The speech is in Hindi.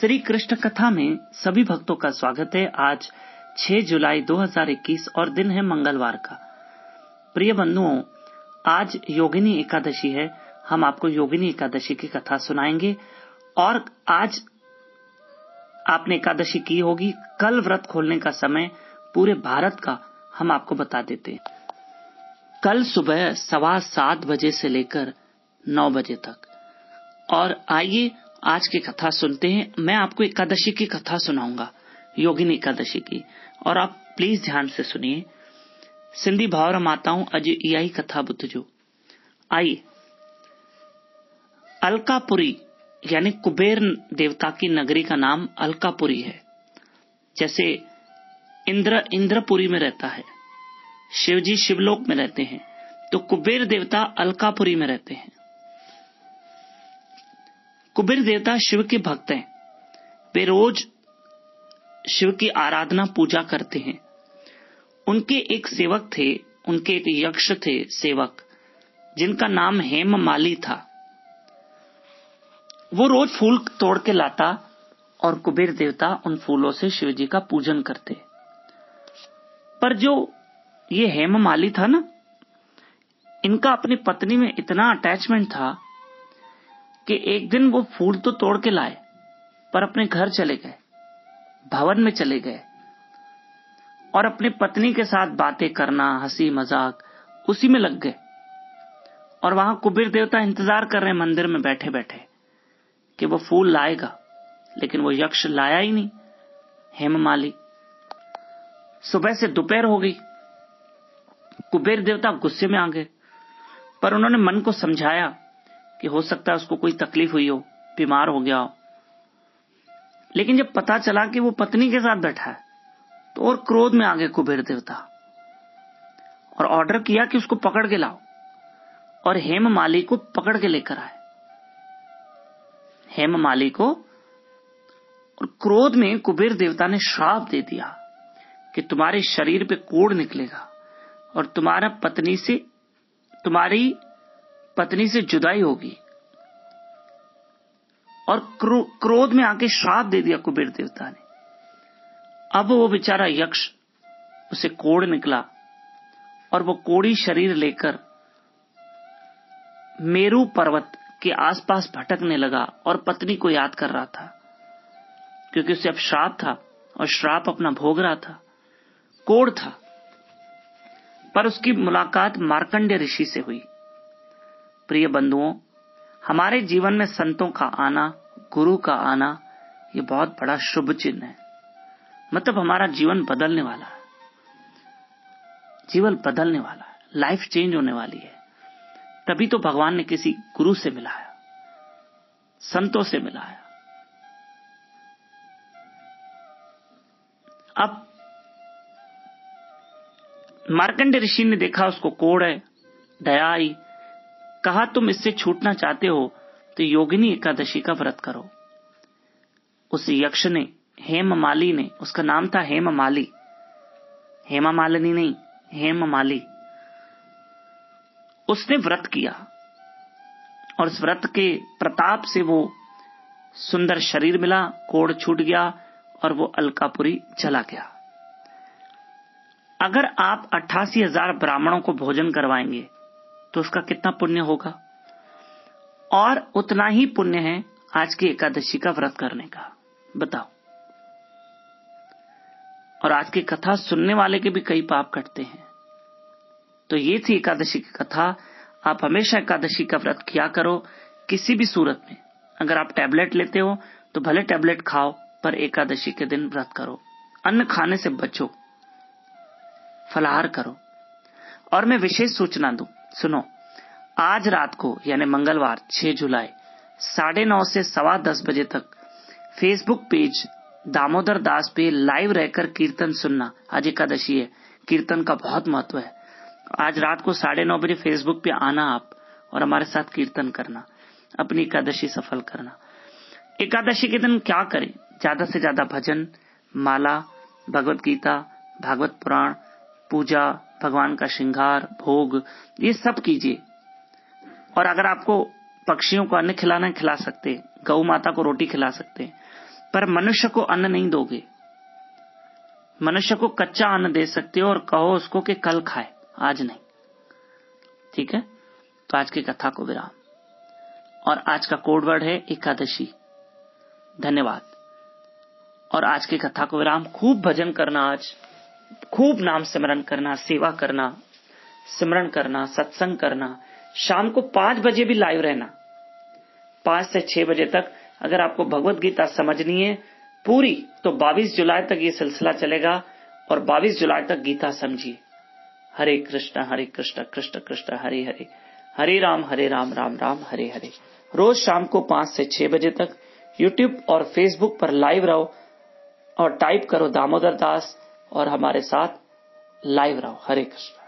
श्री कृष्ण कथा में सभी भक्तों का स्वागत है। आज 6 जुलाई 2021 और दिन है मंगलवार का। प्रिय बंधुओं, आज योगिनी एकादशी है। हम आपको योगिनी एकादशी की कथा सुनाएंगे और आज आपने एकादशी की होगी। कल व्रत खोलने का समय पूरे भारत का हम आपको बता देते हैं। कल सुबह 7:15 बजे से लेकर 9 बजे तक। और आइए आज की कथा सुनते हैं। मैं आपको एकादशी की कथा सुनाऊंगा, योगिनी एकादशी की, और आप प्लीज ध्यान से सुनिए। सिंधी भावर माताओं अज इहा कथा ॿुधजो। आइए, अलकापुरी यानी कुबेर देवता की नगरी का नाम अलकापुरी है। जैसे इंद्रपुरी में रहता है, शिवजी शिवलोक में रहते हैं, तो कुबेर देवता अलकापुरी में रहते हैं। कुबेर देवता शिव के भक्त हैं। वे रोज शिव की आराधना पूजा करते हैं। उनके एक सेवक थे, उनके एक यक्ष थे सेवक, जिनका नाम हेममाली था। वो रोज फूल तोड़ के लाता और कुबेर देवता उन फूलों से शिव जी का पूजन करते। पर जो ये हेममाली था ना, इनका अपनी पत्नी में इतना अटैचमेंट था कि एक दिन वो फूल तो तोड़ के लाए, पर अपने घर चले गए, भवन में चले गए और अपनी पत्नी के साथ बातें करना, हंसी मजाक उसी में लग गए। और वहां कुबेर देवता इंतजार कर रहे हैं मंदिर में बैठे बैठे कि वो फूल लाएगा, लेकिन वो यक्ष लाया ही नहीं, हेममाली। सुबह से दोपहर हो गई। कुबेर देवता गुस्से में आ गए, पर उन्होंने मन को समझाया कि हो सकता है उसको कोई तकलीफ हुई हो, बीमार हो गया हो। लेकिन जब पता चला कि वो पत्नी के साथ बैठा है, तो और क्रोध में आ गए कुबेर देवता और ऑर्डर किया कि उसको पकड़ के लाओ, और हेममाली को पकड़ के लेकर आए। हेममाली को, और क्रोध में कुबेर देवता ने श्राप दे दिया कि तुम्हारे शरीर पे कोढ़ निकलेगा और तुम्हारी पत्नी से जुदाई होगी। और क्रोध में आके श्राप दे दिया कुबेर देवता ने। अब वो बेचारा यक्ष, उसे कोढ़ निकला और वो कोढ़ी शरीर लेकर मेरू पर्वत के आसपास भटकने लगा और पत्नी को याद कर रहा था, क्योंकि उसे अब श्राप था और श्राप अपना भोग रहा था, कोढ़ था। पर उसकी मुलाकात मार्कंडेय ऋषि से हुई। प्रिय बंधुओं, हमारे जीवन में संतों का आना, गुरु का आना, ये बहुत बड़ा शुभ चिन्ह है। मतलब हमारा जीवन बदलने वाला है, जीवन बदलने वाला है, लाइफ चेंज होने वाली है। तभी तो भगवान ने किसी गुरु से मिलाया, संतों से मिलाया। अब मार्कंडेय ऋषि ने देखा उसको कोढ़ है, दया आई, कहा तुम इससे छूटना चाहते हो तो योगिनी एकादशी का व्रत करो। उस यक्ष ने, हेममाली ने, उसका नाम था हेममाली, हेमामालिनी नहीं, हेममाली, उसने व्रत किया और उस व्रत के प्रताप से वो सुंदर शरीर मिला, कोढ़ छूट गया और वो अलकापुरी चला गया। अगर आप 88,000 ब्राह्मणों को भोजन करवाएंगे तो उसका कितना पुण्य होगा। और उतना ही पुण्य है आज की एकादशी का व्रत करने का, बताओ। और आज की कथा सुनने वाले के भी कई पाप कटते हैं। तो ये थी एकादशी की कथा। आप हमेशा एकादशी का व्रत किया करो, किसी भी सूरत में। अगर आप टैबलेट लेते हो तो भले टैबलेट खाओ, पर एकादशी के दिन व्रत करो। अन्न खाने से बचो, फलाहार करो। और मैं विशेष सूचना दूं, सुनो, आज रात को यानी मंगलवार 6 जुलाई 9:30 से 10:15 बजे तक फेसबुक पेज दामोदर दास पे लाइव रहकर कीर्तन सुनना। आज एकादशी है, कीर्तन का बहुत महत्व है। आज रात को 9:30 बजे फेसबुक पे आना आप और हमारे साथ कीर्तन करना, अपनी एकादशी सफल करना। एकादशी के दिन क्या करें? ज्यादा से ज्यादा भजन, माला, भगवत गीता, भागवत पुराण, पूजा, भगवान का श्रृंगार, भोग, ये सब कीजिए। और अगर आपको पक्षियों को अन्न खिलाना खिला सकते, गौ माता को रोटी खिला सकते, पर मनुष्य को अन्न नहीं दोगे। मनुष्य को कच्चा अन्न दे सकते हो और कहो उसको कि कल खाए, आज नहीं। ठीक है, तो आज की कथा को विराम। और आज का कोड वर्ड है एकादशी। धन्यवाद। और आज की कथा को विराम। खूब भजन करना, आज खूब नाम सिमरन करना, सेवा करना, सिमरन करना, सत्संग करना। शाम को 5 बजे भी लाइव रहना, 5 से 6 बजे तक। अगर आपको भगवत गीता समझनी है पूरी तो 22 जुलाई तक ये सिलसिला चलेगा और 22 जुलाई तक गीता समझिए। हरे कृष्ण कृष्ण कृष्ण हरे हरे, हरे राम राम राम हरे हरे। रोज शाम को 5 से 6 बजे तक यूट्यूब और फेसबुक पर लाइव रहो और टाइप करो दामोदर दास और हमारे साथ लाइव रहो। हरे कृष्ण।